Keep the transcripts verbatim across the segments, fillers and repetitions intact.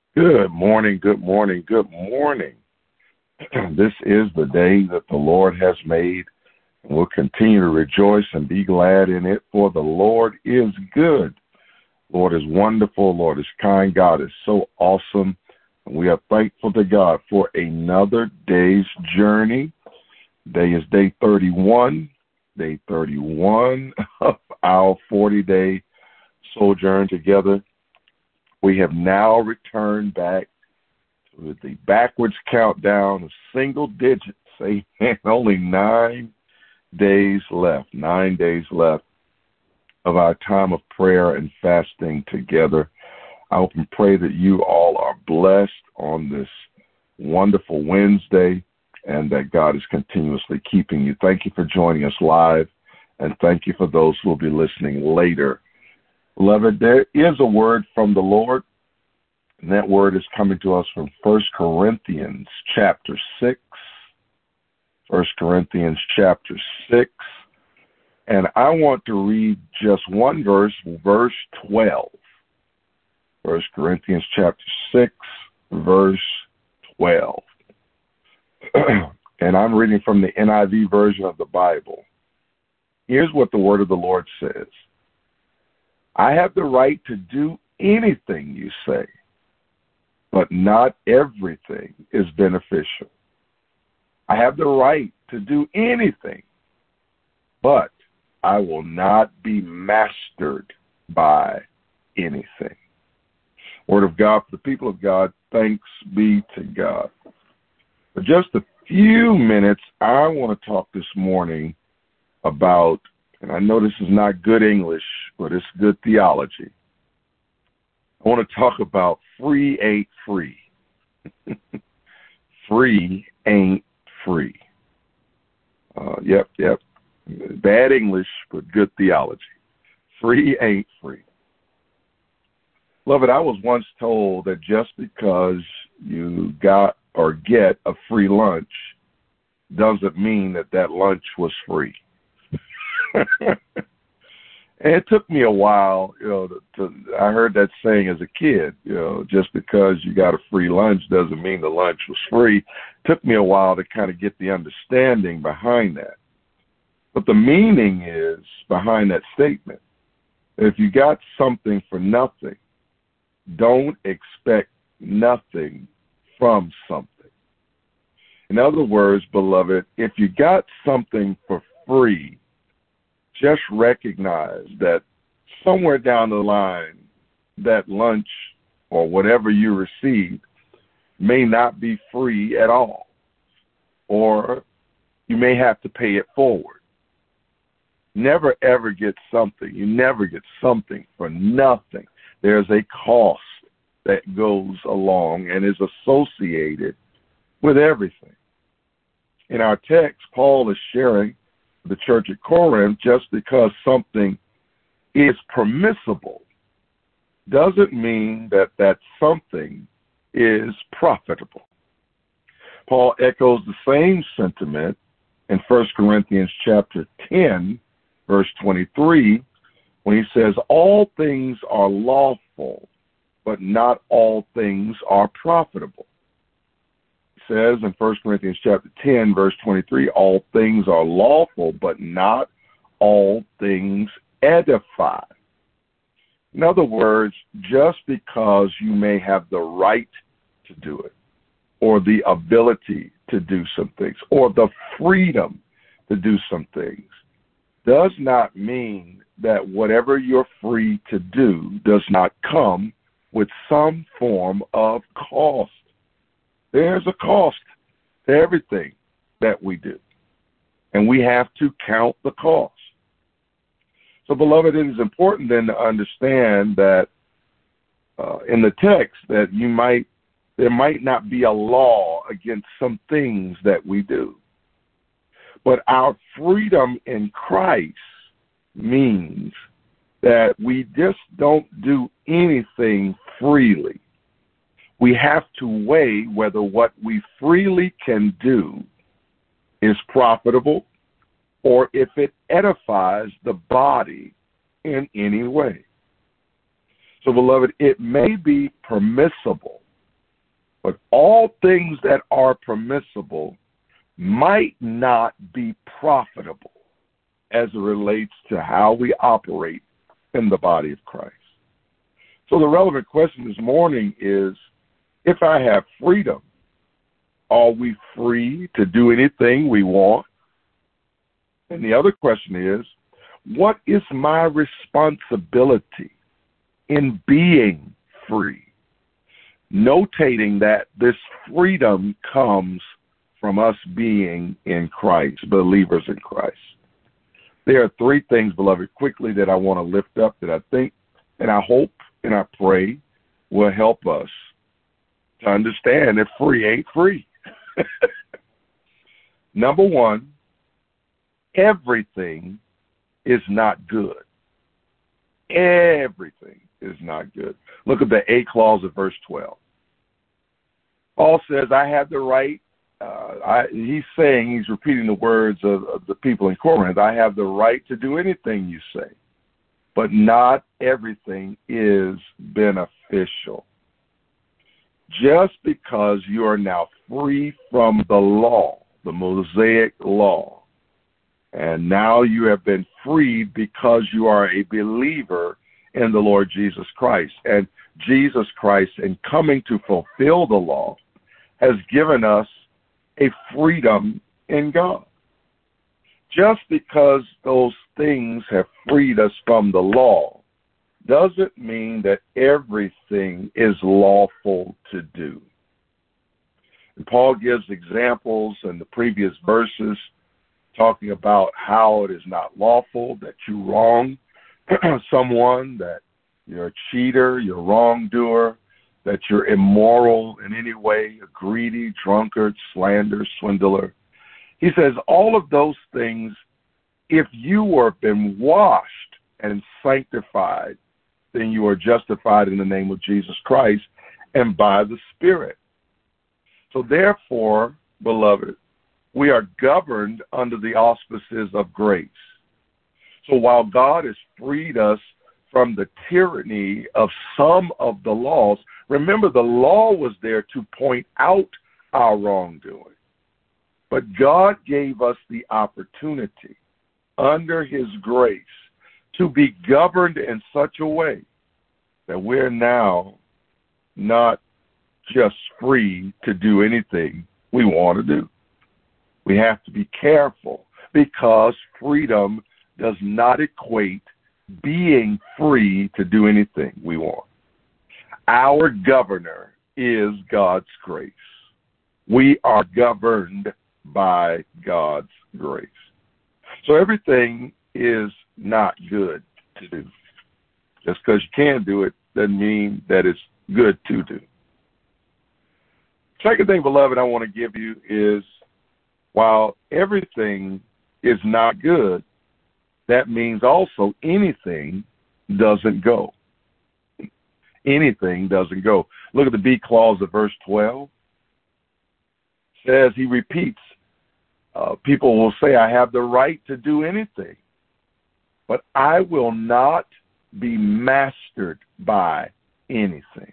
Good morning, good morning, good morning. This is the day that the Lord has made, and we'll continue to rejoice and be glad in it, for the Lord is good. Lord is wonderful. Lord is kind. God is so awesome. And we are thankful to God for another day's journey. Today is day thirty-one, day thirty-one of our forty-day sojourn together. We have now returned back to the backwards countdown of single digits, saying only nine days left, nine days left of our time of prayer and fasting together. I hope and pray that you all are blessed on this wonderful Wednesday and that God is continuously keeping you. Thank you for joining us live, and thank you for those who will be listening later. Beloved, there is a word from the Lord, and that word is coming to us from First Corinthians chapter six. First Corinthians chapter six. And I want to read just one verse, verse twelve. First Corinthians chapter six, verse twelve. And I'm reading from the N I V version of the Bible. Here's what the word of the Lord says. I have the right to do anything you say, but not everything is beneficial. I have the right to do anything, but I will not be mastered by anything. Word of God for the people of God, thanks be to God. For just a few minutes, I want to talk this morning about, and I know this is not good English, but it's good theology. I want to talk about free ain't free. Free ain't free. Uh, yep, yep. Bad English, but good theology. Free ain't free. Beloved, I was once told that just because you got or get a free lunch doesn't mean that that lunch was free. And it took me a while, you know, to, to, I heard that saying as a kid, you know, just because you got a free lunch doesn't mean the lunch was free. It took me a while to kind of get the understanding behind that. But the meaning is behind that statement. If you got something for nothing, don't expect nothing from something. In other words, beloved, if you got something for free, just recognize that somewhere down the line, that lunch or whatever you received may not be free at all, or you may have to pay it forward. Never, ever get something. You never get something for nothing. There's a cost that goes along and is associated with everything. In our text, Paul is sharing the church at Corinth, just because something is permissible doesn't mean that that something is profitable. Paul echoes the same sentiment in First Corinthians chapter ten, verse twenty-three, when he says, all things are lawful, but not all things are profitable. Says in First Corinthians chapter ten, verse twenty-three, all things are lawful, but not all things edify. In other words, just because you may have the right to do it, or the ability to do some things, or the freedom to do some things, does not mean that whatever you're free to do does not come with some form of cost. There's a cost to everything that we do, and we have to count the cost. So, beloved, it is important then to understand that uh, in the text that you might there might not be a law against some things that we do, but our freedom in Christ means that we just don't do anything freely. We have to weigh whether what we freely can do is profitable or if it edifies the body in any way. So, beloved, it may be permissible But all things that are permissible might not be profitable as it relates to how we operate in the body of Christ. So the relevant question this morning is, if I have freedom, are we free to do anything we want? And the other question is, what is my responsibility in being free? Notating that this freedom comes from us being in Christ, believers in Christ. There are three things, beloved, quickly that I want to lift up that I think and I hope and I pray will help us to understand that free ain't free. Number one, everything is not good. Everything is not good. Look at the A clause of verse twelve. Paul says, I have the right, uh, I, he's saying, he's repeating the words of, of the people in Corinth, I have the right to do anything you say, but not everything is beneficial. Just because you are now free from the law, the Mosaic law, and now you have been freed because you are a believer in the Lord Jesus Christ. And Jesus Christ, in coming to fulfill the law, has given us a freedom in God. Just because those things have freed us from the law doesn't mean that everything is lawful to do. And Paul gives examples in the previous verses talking about how it is not lawful, that you wrong someone, that you're a cheater, you're a wrongdoer, that you're immoral in any way, a greedy, drunkard, slanderer, swindler. He says all of those things, if you were been washed and sanctified, then you are justified in the name of Jesus Christ and by the Spirit. So therefore, beloved, we are governed under the auspices of grace. So while God has freed us from the tyranny of some of the laws, remember the law was there to point out our wrongdoing. But God gave us the opportunity under his grace to be governed in such a way that we're now not just free to do anything we want to do. We have to be careful because freedom does not equate being free to do anything we want. Our governor is God's grace. We are governed by God's grace. So everything is not good to do. Just because you can do it doesn't mean that it's good to do. Second thing, beloved, I want to give you is while everything is not good, that means also anything doesn't go. Anything doesn't go. Look at the B clause of verse twelve. It says, he repeats, uh, people will say, I have the right to do anything, but I will not be mastered by anything.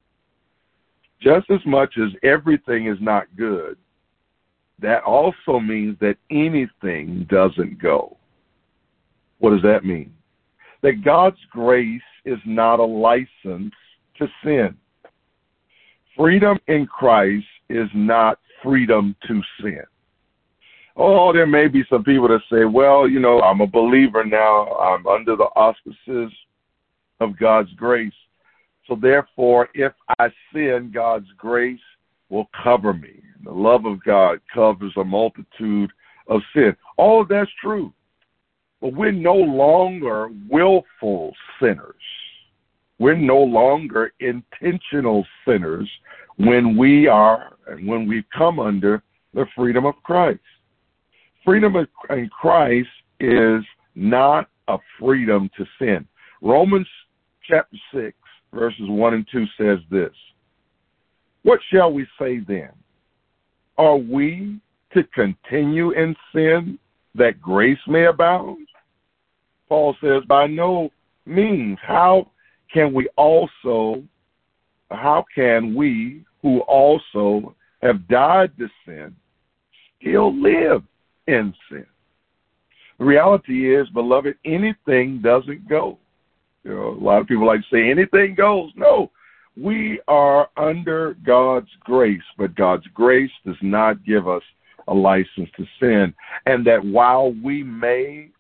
Just as much as everything is not good, that also means that anything doesn't go. What does that mean? That God's grace is not a license to sin. Freedom in Christ is not freedom to sin. Oh, there may be some people that say, well, you know, I'm a believer now. I'm under the auspices of God's grace. So therefore, if I sin, God's grace will cover me. The love of God covers a multitude of sin. All of that's true. But we're no longer willful sinners. We're no longer intentional sinners when we are and when we come under the freedom of Christ. Freedom in Christ is not a freedom to sin. Romans chapter six, verses one and two says this. What shall we say then? Are we to continue in sin that grace may abound? Paul says, by no means. How can we also, how can we who also have died to sin still live in sin. The reality is, beloved, anything doesn't go. You know, a lot of people like to say anything goes. No, we are under God's grace, but God's grace does not give us a license to sin. And that while we may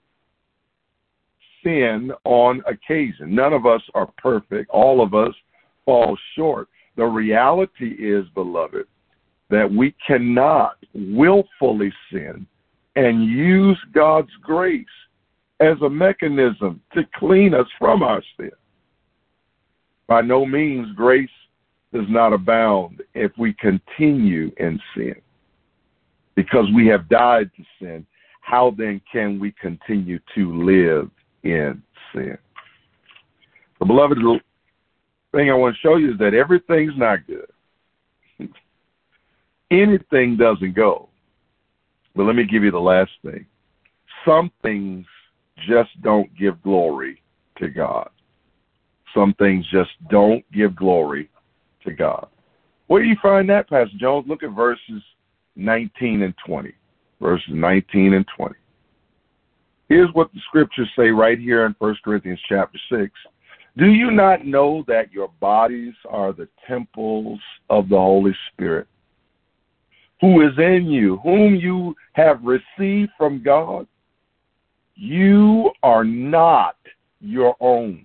sin on occasion, none of us are perfect. All of us fall short. The reality is, beloved, that we cannot willfully sin and use God's grace as a mechanism to clean us from our sin. By no means, grace does not abound if we continue in sin. Because we have died to sin, how then can we continue to live in sin? The beloved, the thing I want to show you is that everything's not good. Anything doesn't go. But let me give you the last thing. Some things just don't give glory to God. Some things just don't give glory to God. Where do you find that, Pastor Jones? Look at verses nineteen and twenty. Verses nineteen and twenty. Here's what the scriptures say right here in First Corinthians chapter six. Do you not know that your bodies are the temples of the Holy Spirit, who is in you, whom you have received from God? You are not your own.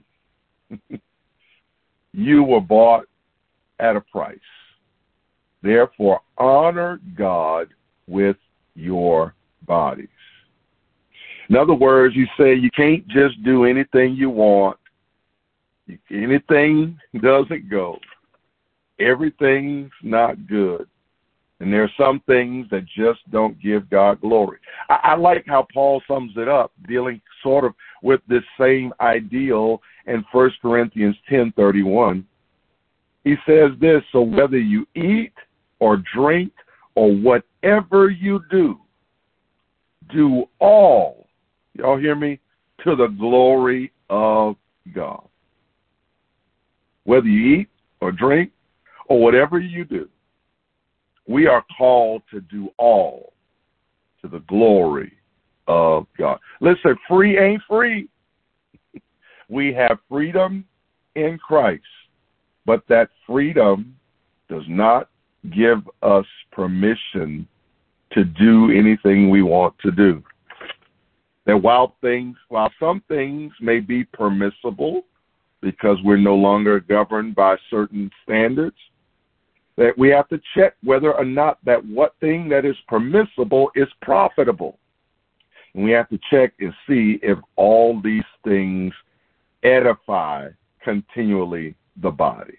You were bought at a price. Therefore, honor God with your bodies. In other words, you say you can't just do anything you want. Anything doesn't go. Everything's not good. And there are some things that just don't give God glory. I, I like how Paul sums it up, dealing sort of with this same ideal in First Corinthians ten thirty-one. He says this, so whether you eat or drink or whatever you do, do all, y'all hear me, to the glory of God. Whether you eat or drink or whatever you do, we are called to do all to the glory of God. Listen, free ain't free. We have freedom in Christ, but that freedom does not give us permission to do anything we want to do. That while things, while some things may be permissible because we're no longer governed by certain standards, that we have to check whether or not that what thing that is permissible is profitable. And we have to check and see if all these things edify continually the body.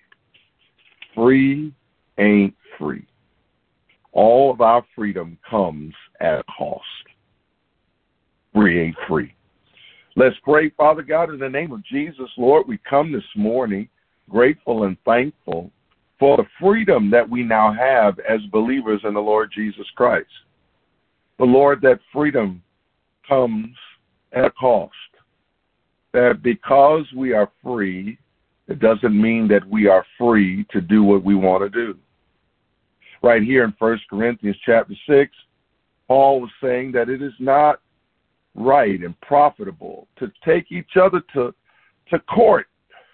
Free ain't free. All of our freedom comes at a cost. Free ain't free. Let's pray. Father God, in the name of Jesus, Lord, we come this morning grateful and thankful for the freedom that we now have as believers in the Lord Jesus Christ. But Lord, that freedom comes at a cost. That because we are free, it doesn't mean that we are free to do what we want to do. Right here in First Corinthians chapter six, Paul was saying that it is not right and profitable to take each other to, to court,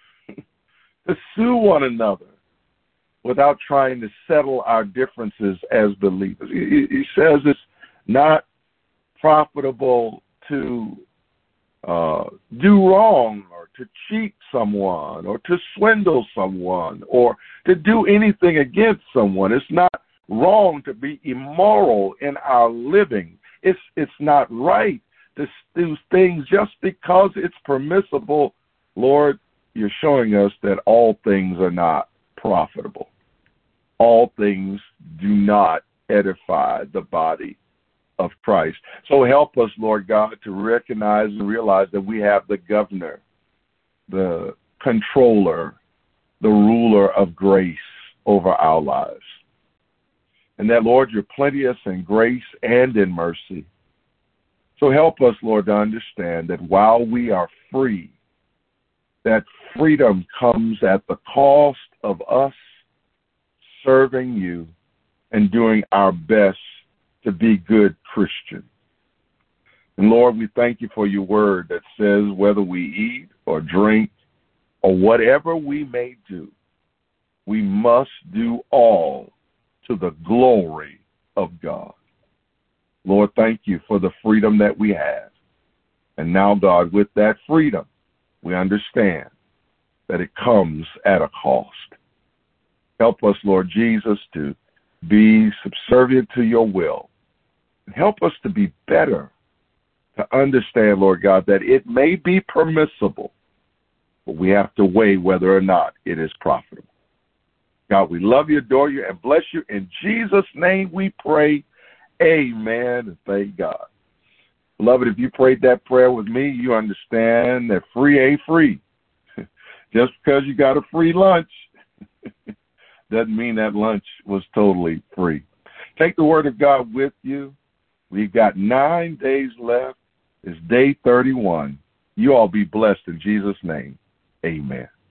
to sue one another, without trying to settle our differences as believers. He, he says it's not profitable to uh, do wrong or to cheat someone or to swindle someone or to do anything against someone. It's not wrong to be immoral in our living. It's, it's not right to do things just because it's permissible. Lord, you're showing us that all things are not profitable. All things do not edify the body of Christ. So help us, Lord God, to recognize and realize that we have the governor, the controller, the ruler of grace over our lives. And that, Lord, you're plenteous in grace and in mercy. So help us, Lord, to understand that while we are free, that freedom comes at the cost of us serving you, and doing our best to be good Christians. And Lord, we thank you for your word that says whether we eat or drink or whatever we may do, we must do all to the glory of God. Lord, thank you for the freedom that we have. And now, God, with that freedom, we understand that it comes at a cost. Help us, Lord Jesus, to be subservient to your will. And help us to be better, to understand, Lord God, that it may be permissible, but we have to weigh whether or not it is profitable. God, we love you, adore you, and bless you. In Jesus' name we pray. Amen, and thank God. Beloved, if you prayed that prayer with me, you understand that free ain't free. Just because you got a free lunch doesn't mean that lunch was totally free. Take the word of God with you. We've got nine days left. It's day thirty-one. You all be blessed in Jesus' name. Amen.